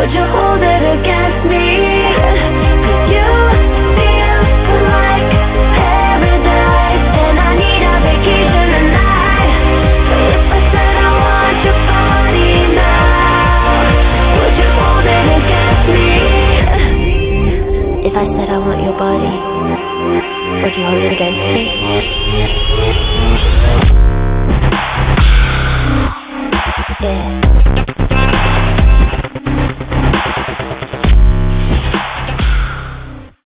Would you hold it against me? 'Cause you feel like paradise, and I need a vacation tonight. So if I said I want your body now, would you hold it against me? If I said I want your body, would you hold it against me? Yeah.